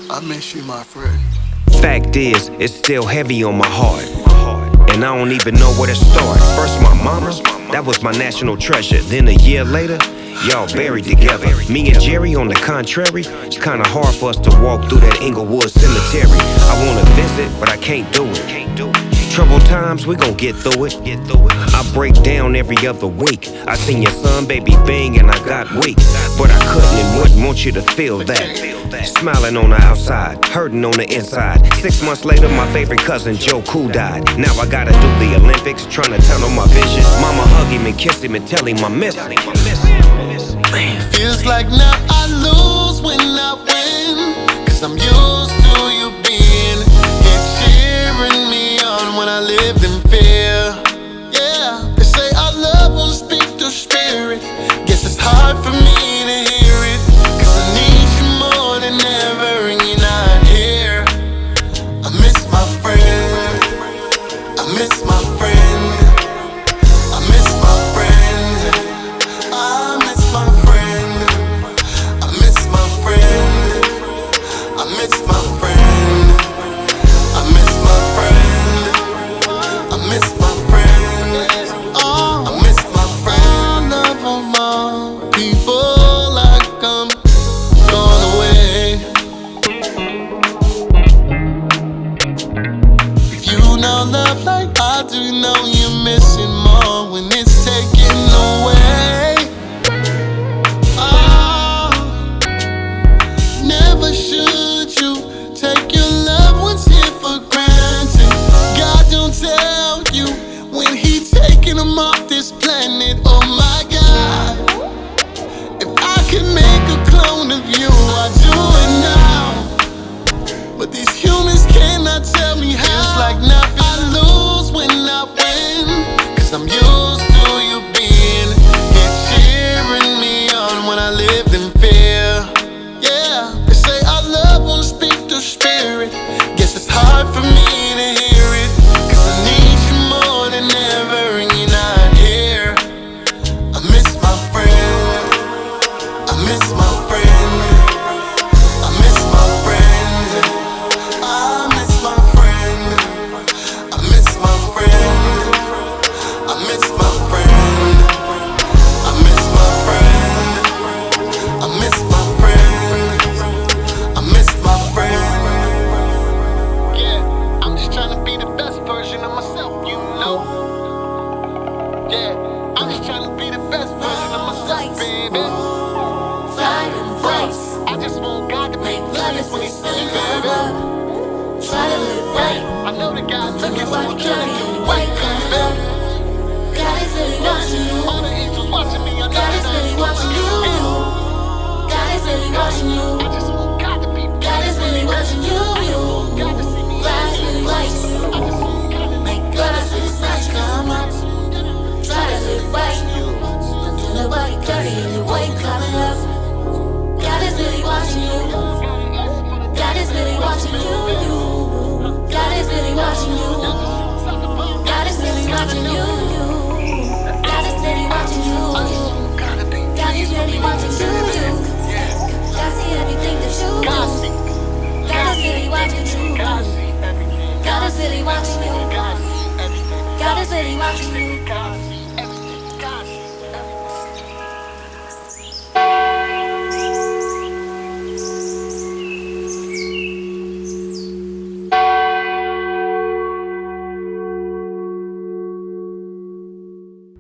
I miss you, my friend. Fact is, it's still heavy on my heart, and I don't even know where to start. First my mama, that was my national treasure. Then a year later, y'all buried together. Me and Jerry, on the contrary, it's kinda hard for us to walk through that Inglewood cemetery. I wanna visit, but I can't do it. Troubled times, we gon' get through it. I break down every other week. I seen your son, baby Bing, and I got weak. But I couldn't and wouldn't want you to feel that. Smiling on the outside, hurting on the inside. 6 months later, my favorite cousin Joe Cool died. Now I gotta do the Olympics, trying to tunnel my vision. Mama hug him and kiss him and tell him I miss him. Feels like now I lose when I win, 'cause I'm used to you being here cheering me on when I lived in fear. Yeah, they say our love won't speak through spirit. Guess it's hard for me to hear it, 'cause I need you more than ever and you're not here. I miss my friend, I miss my friend, I miss my friend, I miss my friend, I miss my friend, I miss my friend, I miss my friend, I miss my friend, I miss my friend. Love of my people like I'm gone away. If you know love like I do, you know you're missing more when it's taken away. Oh, never should you take your loved ones here for granted. God don't tell you when He taking them off this planet. Oh my God, if I could make a clone of you, I'd do it now. But these humans cannot tell me how. Feels like now I lose when I win, 'cause I'm used to you being here cheering me on when I lived in fear. Yeah, they say our love won't speak through spirit. Guess it's hard for me to hear it, 'cause I need you more than ever and you're not here. I miss my friend, I miss my friend, I miss my friend, I miss my friend, I miss my friend, I miss my friend, I miss my friend, I miss my friend, I miss my friend. Yeah, I'm just trying to be the best version of myself, you know. Yeah, I'm just trying to be the best version of myself, baby. Fight and fight. I just want God to make Love love is when the He sun sees, come baby. up. Try to live right. I know that God's looking, so I'm Nobody trying got to it. do White right, coming baby. up. God is really watching you. All the angels watching me, I know God is that really I'm watching you. God is really watching you. I just want God to be God is really watching you. God to see me. God is really watching you. I just want God to make God is really sun come up. Try to live right. Until nobody dirty and your white coming up. God is really watching you. God is really watching you. God is really watching you. God is really watching you. God is really watching you. God is really watching you. God see everything that you do. God is really watching you. God is really watching you. God is really watching you.